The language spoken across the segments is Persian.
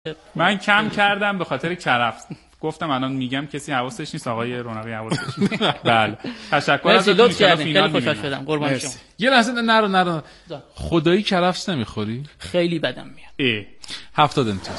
من کم کردم به خاطر کرفس. گفتم الان میگم کسی حواسش نیست، آقای رونقی حواسش نیست. بله تشکر از لطف کردین، خیلی خوشحال شدم. قربان شما. یه لحظه نرو خدایی کرفس نمیخوری؟ خیلی بدم میاد. 70 امتیاز.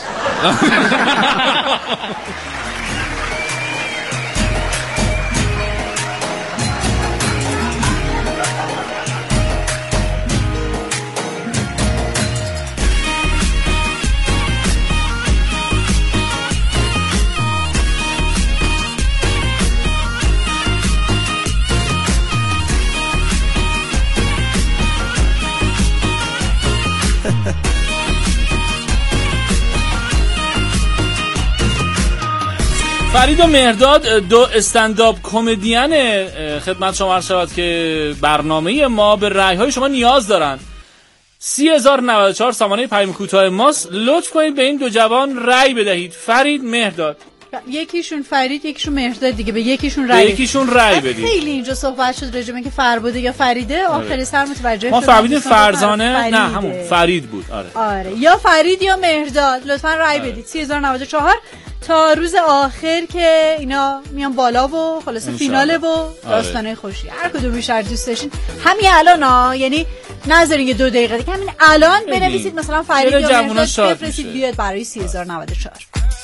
فرید و مهرداد دو استندآپ کمدین خدمت شما عرض شود که برنامه ما به رأی‌های شما نیاز دارن. 30094 سامانه پیام کوتاه ماست. لطف کنید به این دو جوان رأی بدهید. فرید، مهرداد. یکیشون فرید، یکیشون مهرداد دیگه. به یکیشون رأی بدید. خیلی اینجا صحبت شد راجع به اینکه فرباده یا فریده. آخر سر متوجه شدم ما فهمیدیم فرزانه، نه همون فرید بود. آره یا فرید یا مهرداد. لطفاً رأی بدید. 30094 تا روز آخر که اینا میان بالا و خلاص فیناله و داستانه خوشی. هر کدوم بیشتر دوست داشتین همین الان یعنی نذارین یه 2 دقیقه دیگه، همین الان بنویسید مثلا فرید یا مهرداد بفرستید بیاد برای 30094.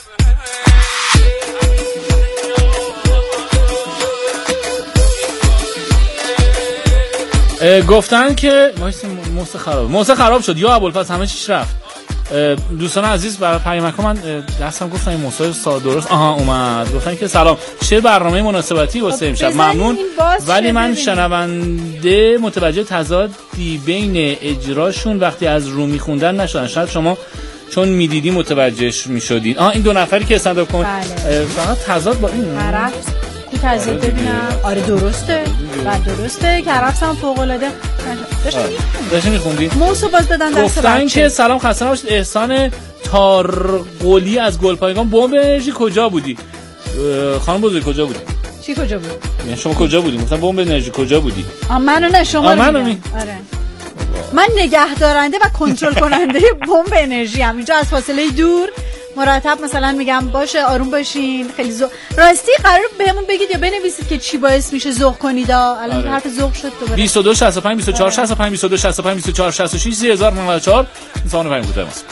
گفتن که موسه خراب شد یا ابوالفضل همه چیش رفت. دوستان عزیز برای پیامک من دستم گفتن این موسه درست اومد. گفتن که سلام، چه برنامه مناسبتی واسه امشب، ممنون. ولی من شنونده متوجه تضادی بین اجراشون وقتی از رو میخوندن نشدن. شاید شما چون میدیدی متوجه میشدین. این دو نفری که استندآپ کمدی فقط تضاد با این طرف تو تضاد ببینم. آره درسته کرفس هم فوق العاده. داشتین میخوندی موسو باز بدن دست گفتن که سلام خسته نباشید. احسان تارقلی از گلپایگان. بمب انرژی کجا بودی خانم بزرگ؟ کجا بودی؟ چی کجا بود؟ یعنی شما کجا بودی؟ گفتم بمب انرژی کجا بودی؟ منو نه شما رو آره من نگهدارنده و کنترل کننده بمب انرژی ام. اینجا از فاصله دور مرتب مثلا میگم باشه آروم باشین خیلی راستی قرار بهمون بگید یا بنویسید که چی باعث میشه ذوق کنید. الان حرف ذوق شد دوباره. 22 65 24 65 22 65 24 66 3094 سامانه پیام کوتاه ماست.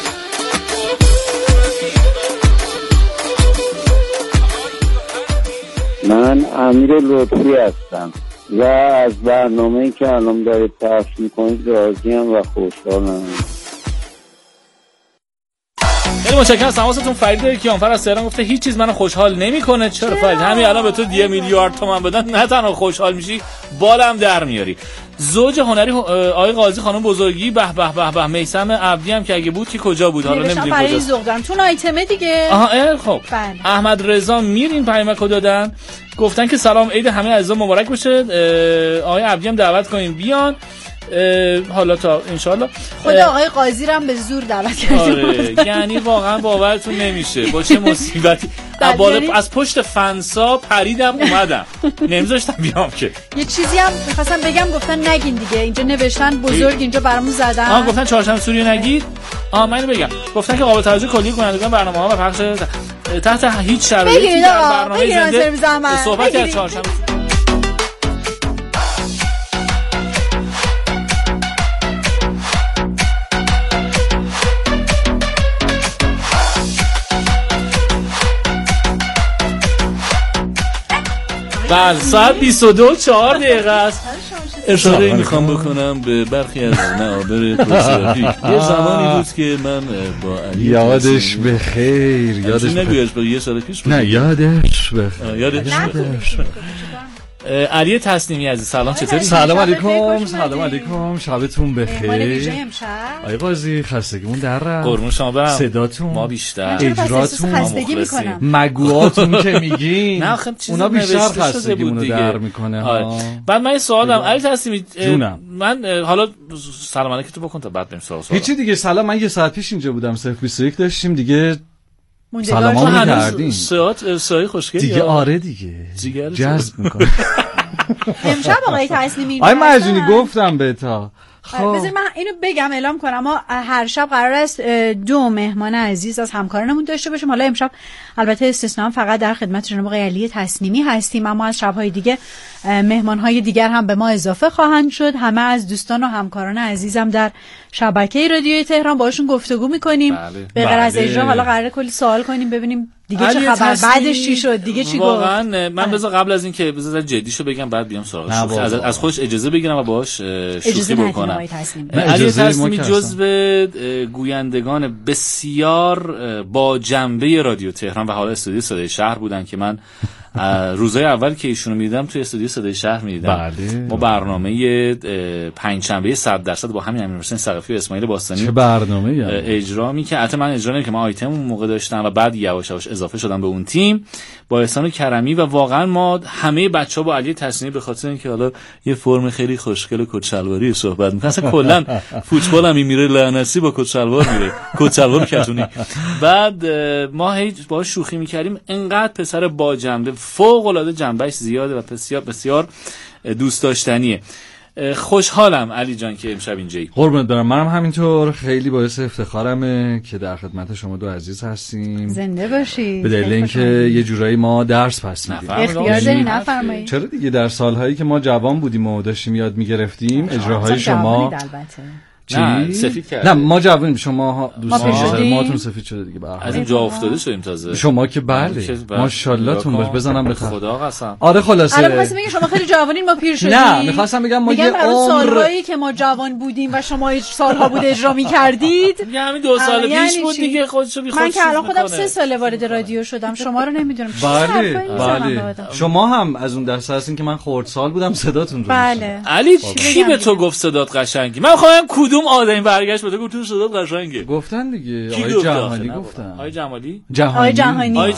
من امیر لطفی هستم و از برنامه‌ای که الان دارید پخش می‌کنید راضیم و خوشحالم. خیلی متشکرم از تماستون. فرید کیانفر از تهران گفته هیچ چیز منو خوشحال نمیکنه. چرا فرید؟ همین الان به تو 10 میلیارد تومان بدن نه تنها خوشحال میشی بالم در میاری. زوج هنری آقای قاضی خانم بزرگی به به به به. میثم عبدی هم که اگه بود که کجا بود حالا نمیدونم کجاست. ذوق دارم تو آیتمه دیگه. خب احمد رضا میر این پیامکو دادن. گفتن که سلام، عید همه عزیزان مبارک باشه. آقای عبدی هم دعوت کنین بیان. حالا تا انشالله خدا آقای قاضی رو هم به زور دعوت کردیم. یعنی واقعا باورتون نمیشه با چه مصیبتی از پشت فنسا پریدم اومدم نمیذاشتم بیام که. یه چیزی هم می‌خواستم بگم گفتن نگین دیگه. اینجا نوشتن بزرگ اینجا برامون زدن. گفتن چهارشنبه سوری نگید. من اینو بگم. گفتن که قابل توجه کلی کنندگان برنامه‌ها و پخش تحت هیچ شرایطی در برنامه زنده صحبت از چهارشنبه. بله ساعت 22:04 است. اشاره میخوام بکنم به برخی از معابر ترافیک. یه زمانی بود که من با علی یادش بخیر. یادش نگویش با یه سال پیش بود. نه یادش بخیر. علی تسلیمی عزیز سلام، چطوری؟ سلام علیکم. شبتون بخیر. آقای قاضی خستگیمون در رفت. قربون شما برم. صداتون ما بیشتر، اجراتون خستگی میکنم. مگوهاتون که میگین نه خب اونا بیشتر خستگیمونو در میکنه. بعد من سوال دارم علی تسلیمی. من حالا سلام علیکم تو بکن تا بعد بریم سوال. هیچی دیگه. سلام، من یه ساعت پیش اینجا بودم 021 داشتیم دیگه سلام می‌کردیم. ساعت خوشگلی دیگه. آره دیگه جذب میکنه. امشب آقای تسلیمی آقای مرجونی گفتم به تا بذار من اینو بگم اعلام کنم. ما هر شب قرار است 2 مهمان عزیز از همکارانمون داشته باشیم. حالا امشب البته استثنا فقط در خدمت جناب آقای علی تسلیمی هستیم، اما از شب‌های دیگه مهمان‌های دیگر هم به ما اضافه خواهند شد. همه از دوستان و همکاران عزیزم در شبکه رادیوی تهران باشون گفتگو می‌کنیم. به غیر از اجرا حالا قراره کلی سوال کنیم ببینیم دیگه چه خبر، بعدش چی شد، دیگه چی گفت. واقعا من بذار قبل از این که بذار جدیشو بگم بعد بیام سراغش. از خودش اجازه بگیرم و باهاش شوخی بکنم. علی تسلیمی جزو گویندگان بسیار با جنبه رادیو تهران و حالا استودیو صدای شهر بودن که من روزهای اول که ایشونو میدیدم توی استودیو صدای شهر میدیدم. ما برنامه پنجشنبه 100% با همین امیرحسین ثقفی و اسماعیل باستانی چه برنامه‌ای اجرا می‌کرد. البته من اجرا نمی‌کردم، من آیتم اون موقع داشتم و بعد یواش یواش اضافه شدم به اون تیم با احسان کرمی و واقعا ما همه بچه‌ها با علی تسلیمی به خاطر اینکه حالا یه فرم خیلی خوشگل و کت‌شلواری صحبت می‌کنه، اصلا کلا فوتبال هم میره لعنتی با کت‌شلوار میره، کت‌شلوار کتونی. بعد ما هیچ باهاش شوخی می‌کردیم. انقدر پسر با جنبه، فوق‌العاده جنبهش زیاده و بسیار بسیار دوست داشتنیه. خوشحالم علی جان که امشب اینجایی. قربونت برم. منم همینطور، خیلی باعث افتخارمه که در خدمت شما دو عزیز هستیم. زنده باشید. به دلیل اینکه یه جورایی ما درس پس میدیم. اختیار دارین نفرمایید. چرا دیگه در سالهایی که ما جوان بودیم و داشتیم یاد میگرفتیم اجراهای شما نه سفید کرد. نه ما جوونیم، شما دوستان ماتون سفید شده دیگه. از این جا افتاده شدیم تازه. شما که بله ماشاءالله تون باش. بزنم به خدا قسم. آره خلاصه الان می‌خواستم بگم شما خیلی جوانین، ما پیر شدیم. نه می‌خواستم بگم ما یه سالهایی که ما جوان بودیم و شما هیچ سالها بود اجرا می‌کردید. یه همین 2 سال پیش بود دیگه. خودشو بی خودش. من که الان خودم 3 سال وارد رادیو شدم، شما رو نمیدونم. بله شما هم از اون دسته هستین که من خردسال بودم صداتون رو. بله علی کی به تو گفت صدات قشنگی؟ من خودم کدوم آدمی برگشت بده گفت تو صدات قشنگه؟ گفتن دیگه آقای جهانی گفتن. آقای جمالی؟ آقای جهانی. آقای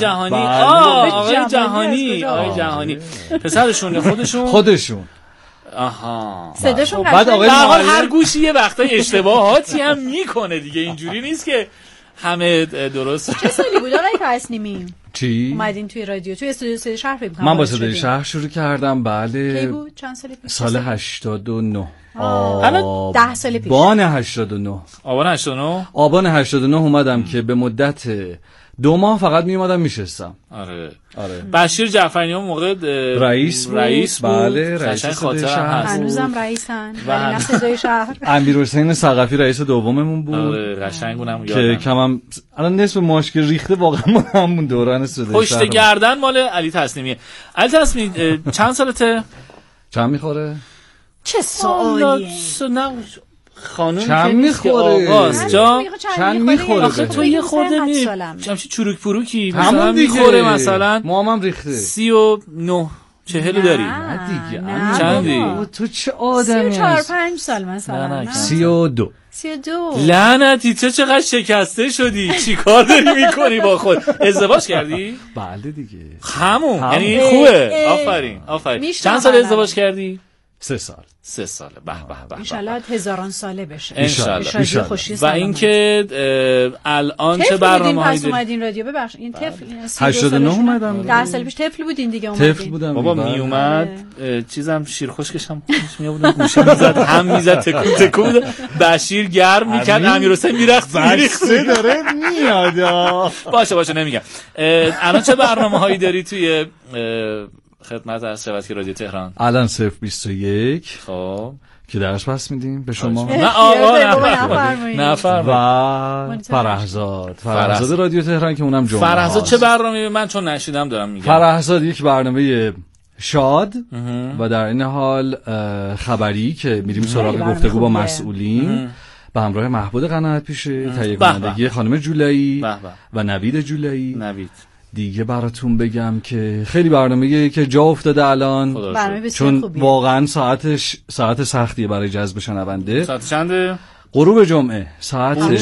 جهانی. پسرشون خودشون. آها. صداشون بعد آقای هر گوشی یه وقتای اشتباهاتی هم میکنه دیگه، اینجوری نیست که همه درست. چه سالی بود آقای تسلیمی؟ چی؟ اومدین توی رادیو، توی استودیو صدای شهر فکر کنم. من با صدای شهر شروع کردم. بله. کی بود؟ چند سال پیش؟ سال 89. الان 10 سال پیش. آبان 89. آبان 89 اومدم که به مدت 2 ماه فقط می اومدم میشستم. آره. بشیر جعفریان موقع رئیس بود. بله رئیس صدای شهر. هنوزم رئیسن ولی نه صدای شهر. امیرحسین ثقفی رئیس دوممون بود. آره قشنگ اونم که کمم الان نصف ماش که ریخته واقعا ما همون دوران صدای شهر. پشت گردن مال علی تسلیمیه. علی تسلیمی چند سالته؟ چند میخوره؟ چه سوالیه؟ خانم چند میخوره؟ چند میخوره؟ آخه تو یه خورده همچی چروک پروکی مثلا میخوره، مثلا موامم ریخته 39 40 داری؟ نه دیگه چندی؟ تو چه آدمی؟ 34-5 سال مثلا. 32. لعنتی تو چقدر شکسته شدی؟ چی کار داری میکنی با خود؟ ازدواج کردی؟ بله دیگه. همون یعنی خوبه. آفرین. چند سال ازدواج کردی؟ 3 سال. 3 ساله. به ان شاء الله 1000 ساله بشه ان شاء الله. و اینکه الان چه برنامه‌هایی دارید؟ اومدین رادیو ببخشید این طفل 89 اومدم. 10 سال پیش طفل بودین دیگه اومدین. طفل بودم بابا می اومد چیزم شیرخشکشم می آوردن گوشه میزد هم میزد تکون بشیر گرم میکرد امیرحسین میرخت داره میاد. باشه نمیگم. الان چه برنامه‌هایی داری توی خدمت از شبکه رادیو تهران؟ الان 021 خب که درس پس میدیم به شما. نه آقا نفرمایید. و فرهزاد رادیو تهران که اونم جمعه. فرهزاد چه برنامه‌ای؟ من چون نشیدم دارم میگم. فرهزاد یک برنامه شاد و در این حال خبری که میریم سراغ گفتگو با مسئولین به همراه محبود قناعت پیشه، تهیه کنندگی خانم جولایی و نوید جولایی. دیگه براتون بگم که خیلی برنامه‌ای که جا افتاده الان، چون واقعا ساعت سختیه برای جذب شنونده. ساعت چنده؟ غروب جمعه ساعت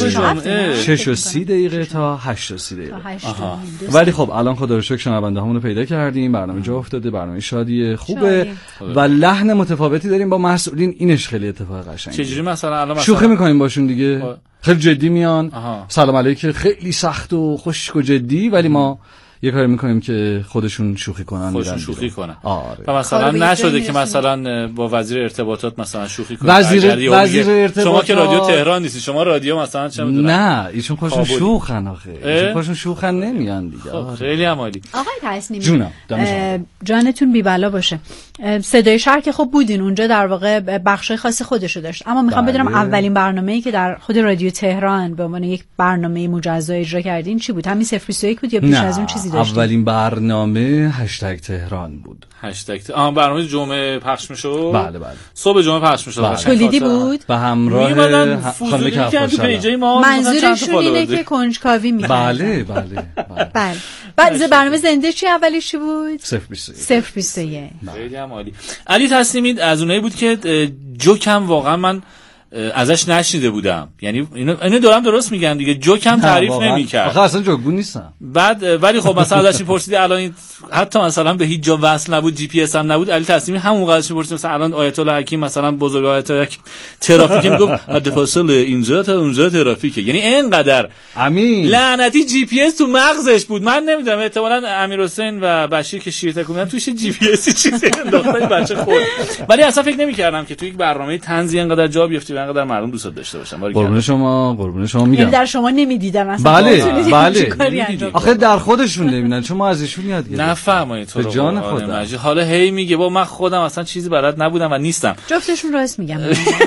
6:30 تا 8:30. ولی خب الان خدا رو شکر شنونده همون رو پیدا کردیم، برنامه جا افتاده، برنامه شادیه خوبه و لحن متفاوتی داریم با مسئولین. اینش خیلی اتفاق قشنگه. چجوری مثلا الان شوخی می‌کنیم باشون دیگه، خیلی جدی میان. سلام علیکم، خیلی سخت و خشک و جدی، ولی ما یه کاری میکنیم که خودشون شوخی کنن. آره. و مثلا نشده که مثلا با وزیر ارتباطات مثلا شوخی کنه. وزیر ارتباطات شما که رادیو تهران نیستی، شما رادیو مثلا چه میدونم. نه ایشون خودشون شوخن آخه. ایشون خودشون شوخن نمیان دیگه. خیلی عالی. آقای تسنیمی جونم جانتون بی بلا باشه. صدای شهر که خب بودین اونجا، در واقع بخشای خاص خودشو داشت، اما میخوام بدونم اولین برنامه‌ای که در خود رادیو تهران به عنوان یک برنامه مجزا اجرا کردین چی بود؟ همین 021 بود یا بیش از اون چیزی داشتین؟ اولین برنامه هشتگ تهران بود. برنامه جمعه پخش میشد. بله صبح جمعه پخش میشد. تولیدی بود به همراه خانم کفاشی. منظورشون اینه که کنجکاوی می‌کنن. بله. بعد برنامه زنده چی اولیش چی بود؟ 021. خیلی عالی. علی تسلیمی از اونایی بود که جوکم واقعا من ازش نشنیده بودم، یعنی اینو دارم درست میگم دیگه، جوکم تعریف نمی‌کرد. آخه اصلا جوکگو نیستم. بعد ولی خب مثلا ازش می‌پرسیدی الان حتی مثلا به هیچ جا وصل نبود، جی پی اس هم نبود، علی تسلیمی همون موقع ازش می‌پرسید مثلا الان آیت الله حکیم مثلا بزرگ آیت الله حکیم ترافیک میگفت حد فاصله اینجا تا اونجا ترافیکه، یعنی اینقدر امین لعنتی جی پی اس تو مغزش بود. من نمیدونم احتمالاً امیرحسین و بشیر که شیر تکون توش جی پی اس چیزی انداختن بچه خود، ولی اصلا فکر نمی‌کردم که تو یک برنامه طنزی اینقدر جا بیفتی و اینقدر مردم دوست داشته باشن. قربون شما میگم. در شما نمیدیدم اصلا. بله. آخه در خودشون نمیدن، چون ما ازشون یاد گرفتیم. نفهمید تو به جان خودم. حالا هی میگه با من خودم اصلا چیزی بلد نبودم و نیستم. جفتشون راست میگم.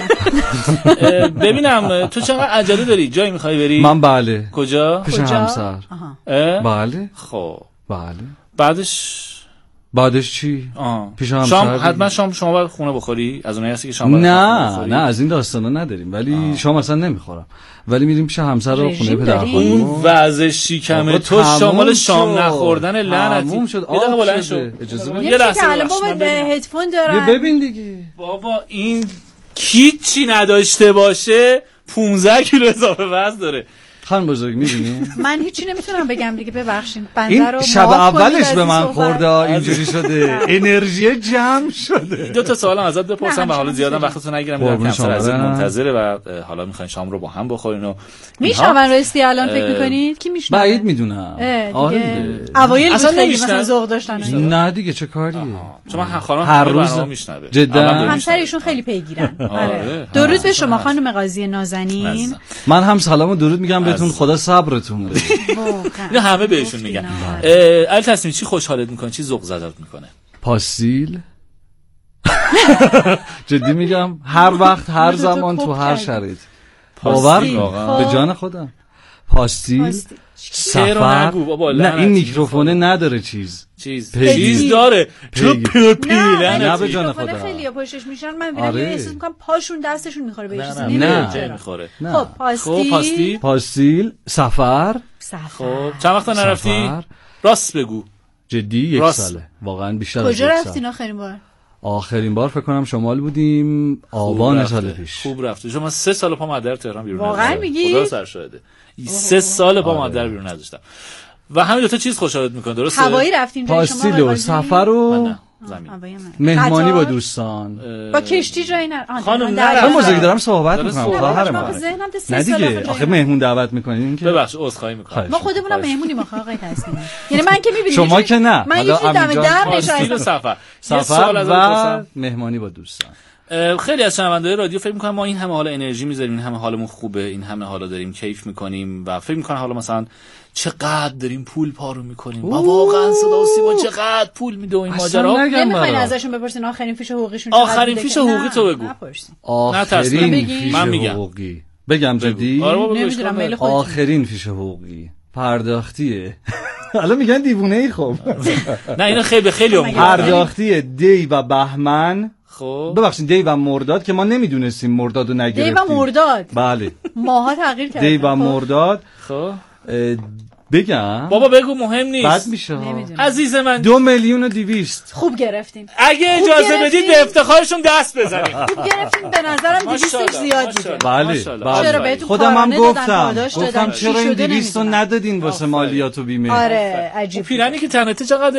ببینم تو چقدر عجله داری؟ جایی میخوای بری؟ من بله. کجا؟ پیش همسر. بله. خب. بله. بعدش چی؟ پیش همسر. شام حتما شما باید خونه بخوری؟ از اونایی هستی که شام نه از این داستانا نداریم، ولی شام اصلا نمیخورم، ولی میریم پیش همسر و خونه پدرخوانده. اون وضع شیکمه تو شامل شام نخوردن لعنتی. تموم شد. یه دقیقه بلند شو. اجازه بده. یه لحظه بابا به هدفون دارم. ببین دیگه. بابا این هیچی نداشته باشه 15 کیلو اضافه وزن داره. خان بزرگ می‌بینی؟ من هیچی نمیتونم بگم دیگه، ببخشید. این شب اولش به من خورده اینجوری شده، انرژی جمع شده. دو تا سوالم ازت بپرسم و حالا زیادم وقتتون نگیرم، میرم کنسل ازت منتظره و حالا میخواین شام رو با هم بخورین و میشنون راستی الان فکر میکنید کی میشنون؟ بعید میدونم. آره اوایل اصلا خیلی مثلا ذوق داشتن. نه دیگه چه کاریه، چون من خانم هر روز میشنوه جدا، همسر ایشون خیلی پیگیرن. آره درود به شما خانم قاضی نازنین. من هم سلام و درود میگم بهتون، خدا صبرتون بده. اینو همه بهشون میگن. علی تسلیمی چی خوشحالت میکنه، چی ذوق زدت میکنه؟ پاستیل. جدی میگم، هر وقت هر زمان تو هر شرایط باور به جان خودم. پاستیل سفر. نه این میکروفونه نداره چیز داره. نه به جان خودم. خیلی پشتش میشن، من میبینم یه احساس میکنم پاشون دستشون میخوره بهش. نه نمیخوره. خب پاستیل سفر. خب چند وقت نرفتی؟ راست بگو. جدی 1 ساله واقعا، بیشتر از 1 سال. کجا رفتین آخرین بار فکر کنم شمال بودیم، آبان سال پیش. خوب رفته. شما 3 سال پا مادر تهران بیرون نذاشتم. واقعا میگی؟ خدا سر شاهده. 3 سال پا مادر بیرون نذاشتم. و همین دو تا چیز خوشحالت میکنه، درسته؟ هوایی رفتین جای شما؟ پاستیل و سفر و مهمانی با دوستان. با کشتی جایی نه خانم. من بزرگی دارم صحبت میکنم خواهر من. نه دیگه آخه مهمون دعوت میکنین که ببخش عذرخواهی میکنم. ما خودمونم مهمونیم آقای تسلیمی. یعنی من که میبینید شما که نه. من یه چیز دم در نشستم. سفر و مهمانی با دوستان. خیلی از شنونده‌های رادیو فکر می‌کنم ما این همه حالا انرژی می‌ذاریم، این همه حالمون خوبه، این همه حالا داریم کیف می‌کنیم و فکر می‌کنن حالا مثلا چقدر داریم پول پارو می‌کنیم. ما واقعا صدا و سیما چقدر پول میده این ماجرا. نمی‌خواین ازشون بپرسین آخرین فیش حقوقیشون چقدر؟ آخرین فیش حقوقی تو بگو. آخرین فیش حقوقی بگم جدی؟ نمی‌دونم میل خودت. آخرین فیش حقوقی پرداختیه. حالا میگن دیوونه‌ای. خب نه اینو خیلی عمومی پرداختی دی و بهمن. خب ببخشید دی و مرداد که ما نمیدونستیم مردادو نگرفتیم. دی و مرداد بله ماها تغییر کرد. دی و مرداد. خب بگم بابا بگو مهم نیست. بد میشه عزیز من. 2,200,000 خوب گرفتیم. اگه اجازه بدید به افتخارشون دست بزنیم. خوب گرفتیم به نظرم 200 زیاد بوده. بله چرا بهتون خودم هم گفتم چرا این 200 ندادین واسه مالیات و بیمه. آره عجیب. پیرنی که تنته چقدره؟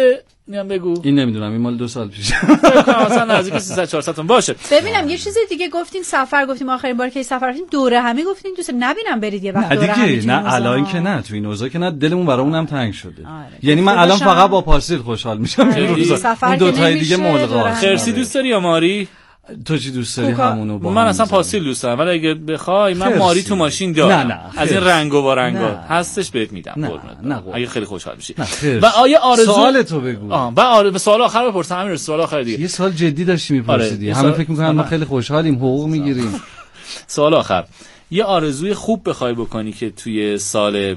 میام بگو. این نمیدونم، این مال 2 سال پیش. مثلا نزدیک 300 400 تا باشه. ببینم یه چیز دیگه گفتین سفر، گفتیم آخرین بار که سفر رفتیم دوره همی گفتین دوست نبینم برید یه وقت دوره همی. نه الان که نه، تو این اوضاع که نه، دلمون برای اونم تنگ شده. یعنی من الان فقط با پارسیل خوشحال میشم. اون دو تای دیگه ملغا. خرسی دوست داری یا ماری؟ تو چی دوست داری همونو با من اصلا پاسیل دوست دارم، ولی اگه بخوای من ماری تو ماشین دارم. نه از این رنگ و رنگا هستش بهت میدم. نه اگه خیلی خوشحال بشی. و آیا آرزو سوال تو بگو. و سوال آخر بپرسم، همین سوال آخر دیگه. یه سوال جدی داشتی میپرسیدی. همه فکر میکنن ما خیلی خوشحالیم، حقوق میگیریم. سوال آخر، یه آرزوی خوب بخوای بکنی که توی سال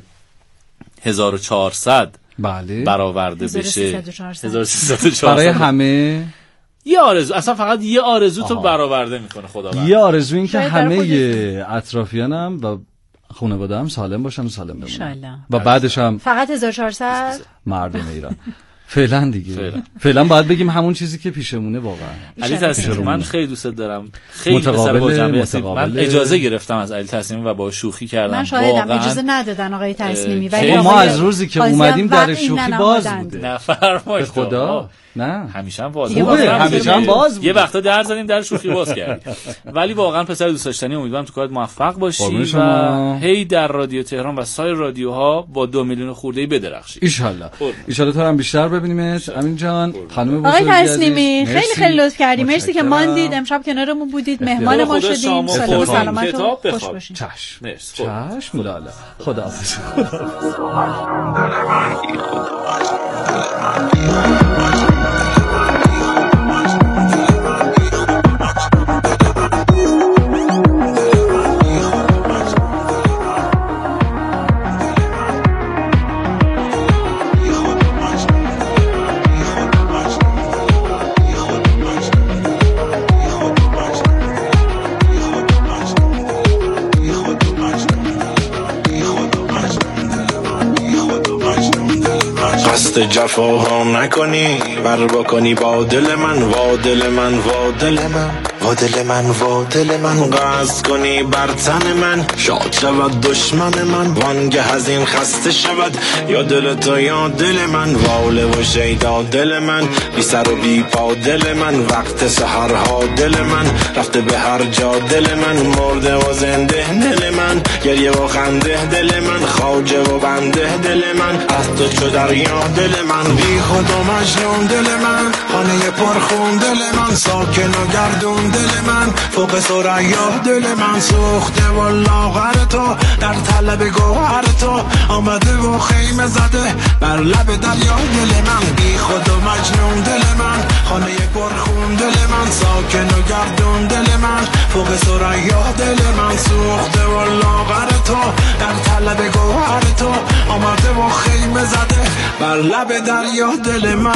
1400 بله برآورده بشه. 1304 برای همه یه آرزو، اصلا فقط یه آرزو تو برآورده میکنه خداوند. یه آرزو این که همه اطرافیانم و خانواده‌ام سالم باشن و سالم بمونن و بعدش هم فقط 1400 مردم ایران. فعلا دیگه فعلا باید بگیم همون چیزی که پیشمونه واقعا. علی تسلیمی من خیلی دوست دارم، خیلی پسر با جنبه هستی. من اجازه گرفتم از علی تسلیمی و با شوخی کردم. من شاهدم اجازه ندادن آقای تسلیمی، ولی ما از روزی که اومدیم در شوخی باز بوده. نفرمایید خدا. نه همیشه هم باز همیشه هم باز بود. یه وقتا در زدیم در شوخی باز کردیم. ولی واقعا پسر دوست داشتنی، امیدوارم تو کارت موفق باشی و هی در رادیو تهران و سایر رادیوها با 2 میلیون خورده‌ای بدرخشی ان شاء الله. تو هم بیشتر ببینیمت. امین جان، خانم بزرگ آقای تسلیمی خیلی لطف کردی، مرسی که ماندید امشب کنارمون بودید، مهمان ما شدید. سلامت و خوش باشین. چشم لاله. خداحافظ. جفاها نکنی بر بکنی با دل من، وا دل من، وا دل من، وا دل من، وا دل من، قصد کنی بر تن من، شاد شود دشمن من، وانگه از این خسته شود یا دل تو یا دل من، واله و شیدا دل من، بی سر و بی پا دل من، وقت سحرها دل من، رفته به هر جا دل من، مرده و زنده دل من، گریه و خنده دل من، خواجه و بنده دل من، از تو چو دریا دل من، بی خود و مجنون دل من، خانه پرخون دل من، ساکن و گردون دل من، فوق ثریا دل من، سوخته و لاغر تو در طلب گوهر تو، آمده و خیمه زده بر لب دریا دل من، بی خود و مجنون دل من، خانه پرخون دل من، ساکن و گردون دل من، فوق ثریا دل من، سوخته و لاغر تو در طلب گوهر تو، آمده و خیمه زده بر لب دریا دل من.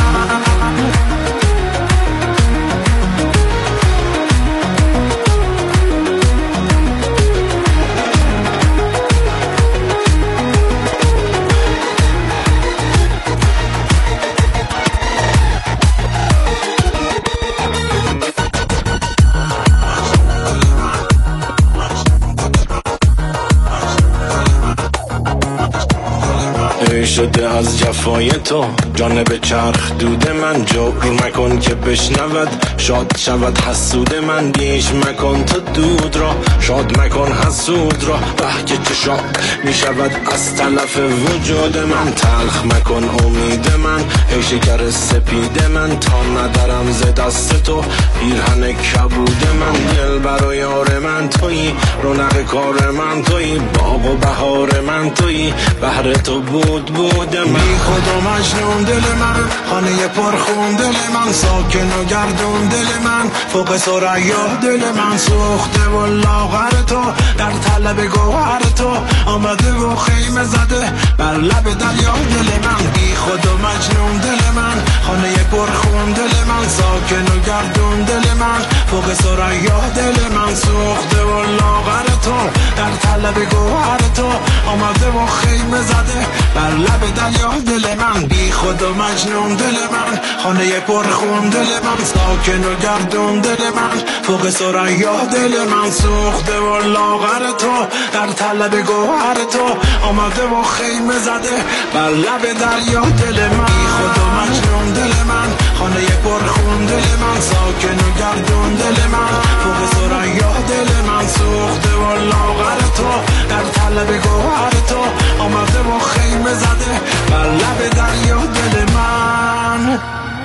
شده از جفای تو جانب چرخ دود من، جبر مکن که بشنود شاد شود حسود من، بیش مکن تو دود را شاد مکن حسود را، بحک چه شاد می شود از تلف وجود من، تلخ مکن امید من ای شکر سپید من، تا ندارم ز دست تو پیرهن کبود من، دل بر و یار من تویی، رونق کار من تویی، باغ و بهار من تویی، بهر تو بود من، بی خود و مجنون دل من، خانه پرخون دل من، ساکن و گردون دل من، فوق ثریا دل من، سوخته و لاغر تو در طلب گوهر تو، آمده و خیمه زده بر لب دریا دل من، بی خود و مجنون دل من، خانه پرخون دل من ساکن و گردون دل من فوق ثریا دل من سوخته و لاغر تو در طلب گوهر تو آمده و خیمه زده بر لب دریا دل من بی خود و مجنون دل من خانه پرخون دل من ساکن و گردون دل من فوق ثریا دل من سوخته و لاغر تو در طلب گوهر تو آمده و خیمه زده بر لب دریا دل من بی خود و مجنون دل من خانه پرخون دل من ساکن و گردون دل من فوق ثریا دل من سوخته و لاغر تو در طلب گوهر تو آمده و خیمه زده بر لب دریا دل من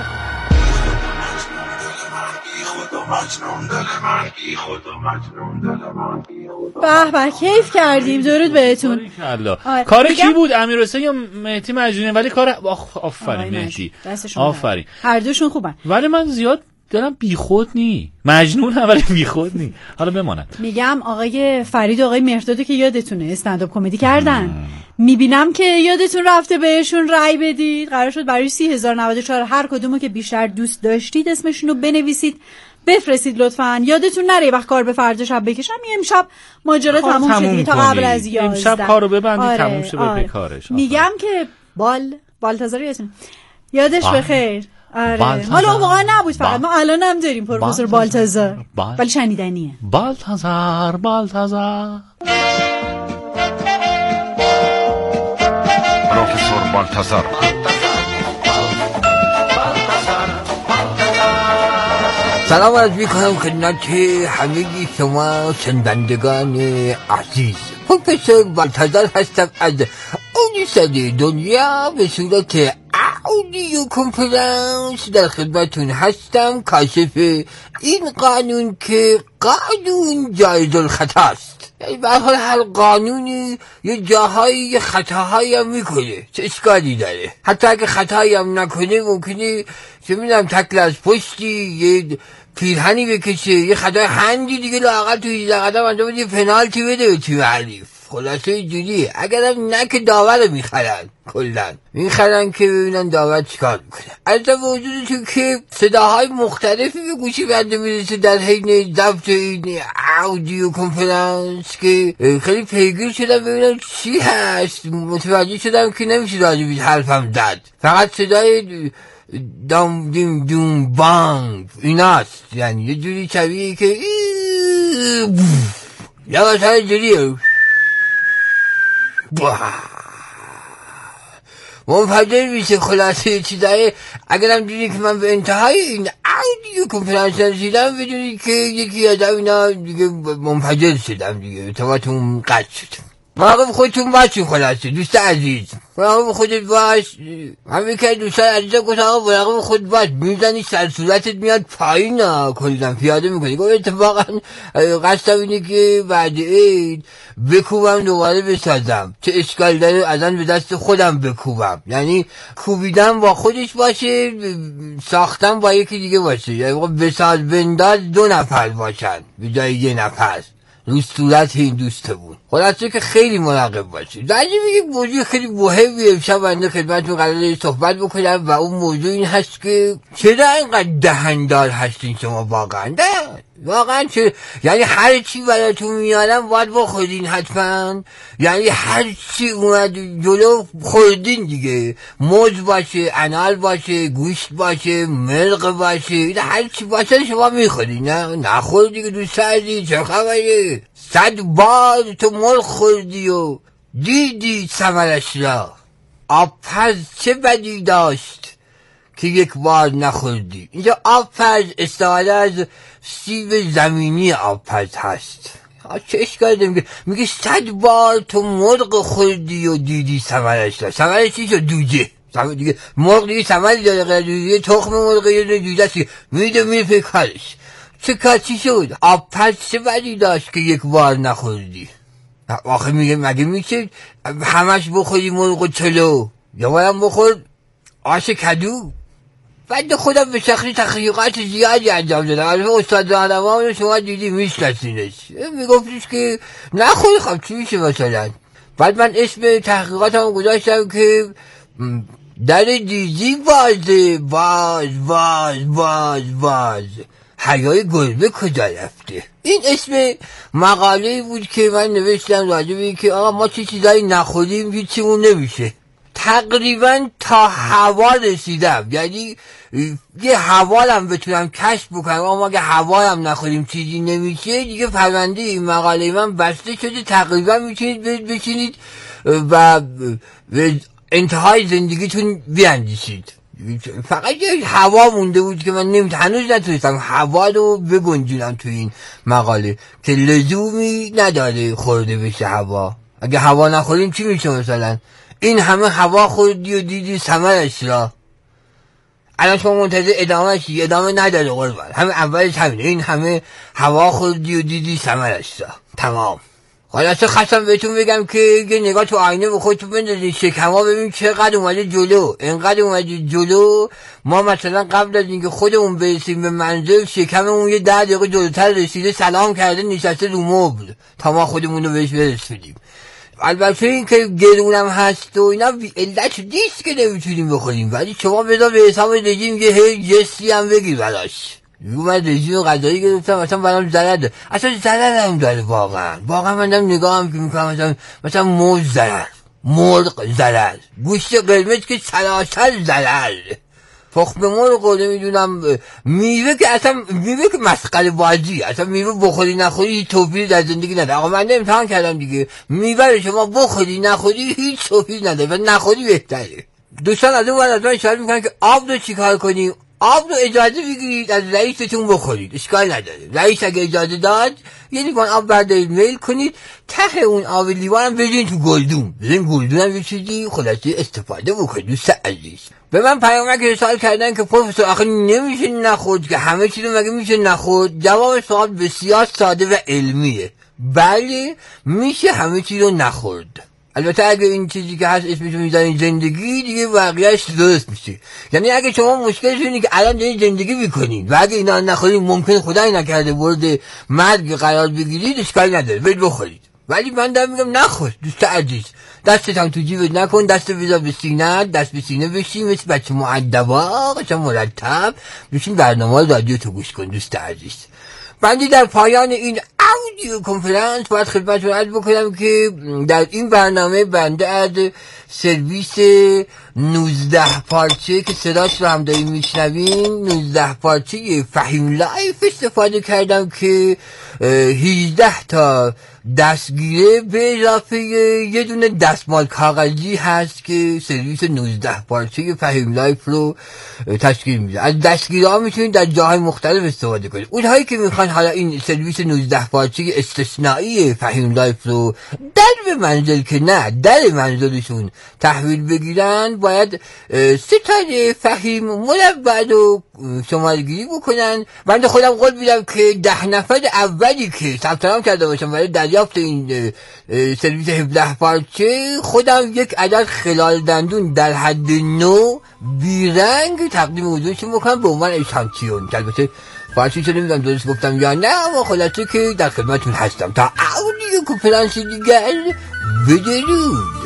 به به کیف کردیم. درود بهتون. کار کی بود؟ امیرحسین یا مهدی مجنون؟ ولی کار آفرین مهدی، آفرین، هر دوشون خوبن. ولی من زیاد دلم بیخود نی، مجنون هم ولی بیخود نی. حالا بماند. میگم آقای فرید و آقای مهرداد که یادتونه استندآپ کمدی کردن، میبینم که یادتون رفته بهشون رأی بدید. قرار شد برای 30,094 هر کدومو که بیشتر دوست داشتید اسمشون رو بنویسید بفرستید لطفاً. یادتون نره وقت کار به فردا شب بکشم. امشب ماجرا تموم شد تا قبل از 11. امشب کارو ببندید تموم شه به کارش. میگم که بالتزار یادش بخیر. آره حالا واقعا نبود، فقط ما الان هم داریم پروفسور بالتزار، ولی شنیدنیه. بالتزار پروفسور بالتزار. سلام عرض میکنم خدمت همه شما شنوندگان عزیز. پروفسور بالتزار هستم از اون سر دنیا به صورت اودیو کنفرانس در خدمتون هستم، کاشف این قانون که قانون جایز الخطاست. یعنی به حال هر قانونی یه جاهایی یه خطاهایی هم میکنه، چه اشکالی داره؟ حتی اگه خطایی هم نکنه ممکنه چه میدونم تکل از پشتی یه پیرهنی بکشه، یه خطای هندی دیگه لااقل تو 18 قدم انجام بده، یه پنالتی بده به تیم حریف. خلاصه اینجوری اگرم نه که داور میخرن، کلن میخرن که ببینن داور چیکار میکنه. البته وجودتون که صداهای مختلفی به گوشی بنده میرسه در حین ضبط این اودیو کنفرانس که خیلی پیگیر شدم ببینم چی هست. متوجه شدم که نمیشه راجبش حرفم زد، فقط صدای دام دیم دوم بانگ ایناست. یعنی یه جوری شبیه که یا مثلا جوریه منفجر میشه. خلاصه چیزایی اگرم دیدی که من به انتهای این اودیو کنفرانس رسیدم بدونی که یکی از اینا دیگه منفجر شدم دیگه، ارتباطمون قطع شد. مراقب خودتون باشین. خلاصه دوست عزیز مراقب خودت باش. همه که دوستان عزیزم گفت آقا مراقب خود باش، میزنی سر صورتت میاد پایین ها، کلن پیاده میکنی. گفت اتفاقا قصدم اینه که بعد عید بکوبم دوباره بسازم، چه اشکال داره ازن به دست خودم بکوبم. یعنی کوبیدم با خودش باشه، ساختم با یکی دیگه باشه. یعنی بساز بنداز 2 نفر باشن به جای 1 نفر روی صورت این دوستمون. خلاصه که خیلی مراقب باشید. در یک موضوع خیلی مهمی امشب بنده خدمتتون قراره صحبت بکنم و اون موضوع این هست که چرا اینقدر دهندار هستین شما واقعا چه؟ یعنی هر چی براتون میارم باید بخورین حتما. یعنی هر چی اومد جلو خوردین دیگه، موز باشه، انار باشه، گوشت باشه، مرغ باشه، هر چی باشه شما میخورین. نه نخور دیگه دوست عزیز، چه خبره؟ 100 بار تو مرغ خوردی و دیدی ثمرش را. آبپز چه بدی داشت که 1 بار نخوردی. اینجا آبپز استفاده از سیب زمینی آبپز هست. چه اشکال داره؟ میگه 100 بار تو مرغ خوردی و دیدی ثمرش را. ثمرش چی شد؟ دوجه. دیگه مرغ دیگه ثمری داره غیر دوجه، تخم مرغ یه دوجه است که میره کارش. چه کاری شد؟ آبپز چه بدی داشت که 1 بار نخوردی؟ آخه میگه مگه میشه همش بخوری مرغ و چلو؟ یا بارم بخور آش کدو. بعد خودم به شخصی تحقیقات زیادی انجام دادم. البته استاد راهنمایی شما دیدی میشناسینش، میگفتش که نخوری. خب چی میشه مثلا؟ بعد من اسم تحقیقاتم گذاشتم که در دیزی بازه، باز حیای گربه کجا رفته. این اسم مقاله بود که من نوشتم راجع به که آقا ما چیزایی نخوریم هیچیمون نمیشه. تقریبا تا هوا رسیدم، یعنی یه هوا هم بتونم کشف بکنم اما اگه هوا هم نخوریم چیزی نمیشه دیگه. پرونده این مقاله من بسته شده، تقریبا میتونید بشینید و انتهای زندگیتون بیاندیشید. فقط یه هوا مونده بود که من هنوز نتونستم هوا رو بگنجونم تو این مقاله که لزومی نداره خورده بشه هوا. اگه هوا نخوریم چی میشه؟ مثلا این همه هوا خوردی و دیدی ثمرش را، الان شما منتظر ادامه نداره قربان، همه اولش همینه، این همه هوا خوردی و دیدی ثمرش را، تمام. خلاصه خواستم بهتون بگم که یه نگاه تو آینه به خودتون بندازید، شکم‌ها ببین چقدر اومده جلو، اینقدر اومده جلو. ما مثلا قبل از اینکه خودمون برسیم به منزل شکممون یه 10 دقیقه جلوتر رسیده، سلام کرده نشسته رو مبل تا ما خودمون رو بهش برسونیم. البته این که گرونم هست و اینا علت نیست که نمیتونیم بخوریم، ولی شما بذار به حساب رژیم یه جستی هم بگیر براش. من رژیم غذایی گرفتم اصلا برام ضرر داره، اصلا ضرر هم داره واقعا من دارم نگاهم که میکنم مثلا موز ضرر، مرغ ضرر، گوشت قرمز که سراسر ضرر، تخم مرغ رو نمیدونم، میوه که اصلا میوه که مسخره بازی، اصلا میوه بخوری نخوری هیچ توفیری در زندگی نداره. آقا من امتحان کردم دیگه، میوه رو شما بخوری نخوری هیچ توفیری نداره و نخوری بهتره. دوستان از اون ور از من اشاره میکنن که آب رو چیکار کنیم؟ آب رو اجازه بگیرید از رئیستون بخورید، اشکال نداره. رئیس اگه اجازه داد یه لیوان آب بردارید میل کنید، ته اون آب لیوان هم بزنید تو گلدون، گلدون هم یه چیزی خلاصه استفاده بکنید. دوست عزیز به من پیامک سوال کردن که پروفسور آخه نمیشه نخورد که همه چیز رو مگه میشه نخورد؟ جواب سوال بسیار ساده و علمیه، بله میشه همه چیز رو نخورد. البته اگه این چیزی که هست اسمشو میذارین زندگی، دیگه واقعیش درست میشه. یعنی اگه شما مشکلش اینه که الان دارین زندگی میکنید و اگه اینا نخورید ممکن خدای نکرده مورد مرگ قرار بگیرید، اشکالی نداره برید بخورید. ولی من دارم میگم نخور دوست عزیز، دستت هم تو جیبت نکن، دست بذار به سینه، دست به سینه بشین مثل بچه مؤدبا، قشنگ مرتب بشین برنامه رادیو تو گوش کن دوست عزیز. بنده در پایان این اودیو کنفرانس باید خدمتتون عرض بکنم که در این برنامه بنده از سرویس 19 پارچه که صداش رو هم داریم میشنوین، 19 پارچه فهیم لایف استفاده کردم که 18 تا دستگیره به اضافه یه دونه دستمال کاغذی هست که سرویس 19 پارچه فهیم لایف رو تشکیل میده. از دستگیره ها میتونید در جاهای مختلف استفاده کنید. اونهایی که میخوان حالا این سرویس 19 پارچه استثنایی فهیم لایف رو در منزل که نه در منزلشون تحویل بگیرن، باید 3 تا فهیم مربع رو شماره‌گیری بکنن. بنده خودم قول میدم که 10 نفر اولی که ثبت نام کرده باشن برای دریافت این سرویس 17 پارچه، خودم یک عدد خلال دندون در حد 9 بیرنگ تقدیم حضورشون بکنم به عنوان اشانتیون. البته فارسی شده نمیدونم درست گفتم یا نه، اما خلاصه که در خدمتتون هستم. تا اودیو کنفرانس دیگر بدرود.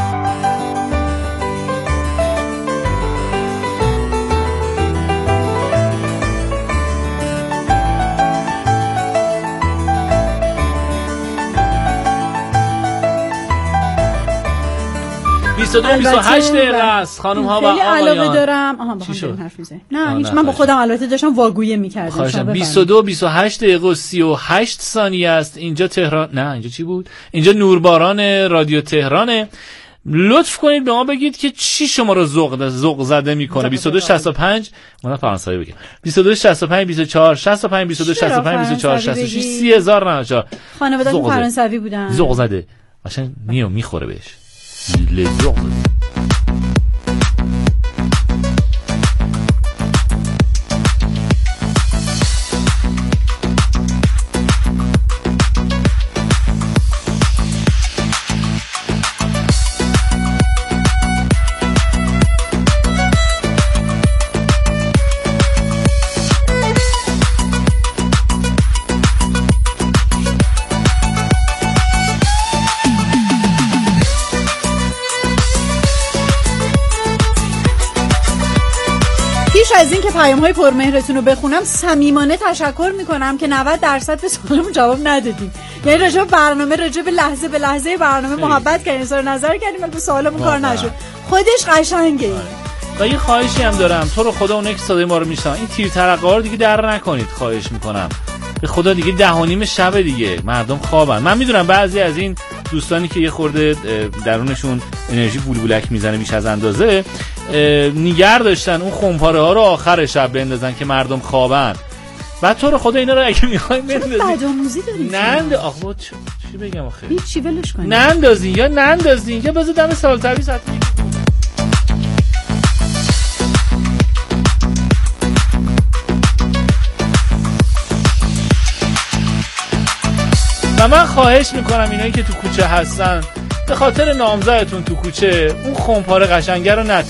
و 28 دقیقه است خانم ها و آقایان. علاوه دارم نه هیچ، من با خودم البته داشتم واگویه می‌کردم. 22 28 دقیقه و 38 ثانیه است. اینجا تهران، نه اینجا چی بود؟ اینجا نورباران رادیو تهرانه. لطف کنید به ما بگید که چی شما رو ذوق زده میکنه. 22 65 من فرانسوی بگم 22 65 24 65 22 65 24 66 30094 خانواده‌تون فرانسوی بودن. ذوق زده قشنگ میخوره بهش. لذت از این که پیام‌های پرمهرتون رو بخونم صمیمانه تشکر میکنم که 90% به سوالمون جواب ندادیم. یعنی راجع به برنامه، راجع به لحظه به لحظه برنامه محبت کردیم، اظهار نظر کردیم ولی به سوالمون کار نشد. خودش قشنگه. و یه خواهشی هم دارم، تو رو خدا اون که صدای ما رو میشنن این تیر ترقه‌ها رو دیگه در نکنید، خواهش میکنم. به خدا دیگه 10:30 شب دیگه، مردم خوابن. من میدونم بعضی از این دوستانی که یه خورده درونشون انرژی بولبولک میزنه بیش از اندازه، نیگر داشتن اون خمپاره ها رو آخر شب بندازن که مردم خوابن. بعد تو رو خدا اینا رو اگه میخوایم بندازین بدآموزی دارید. آخه چی بگم آخه؟ هیچ چی ولش کنید. نندازین یا بذار دم سال تعویض حتما. و من خواهش میکنم اینایی که تو کوچه هستن به خاطر نامزدتون تو کوچه اون خمپاره قشنگه رو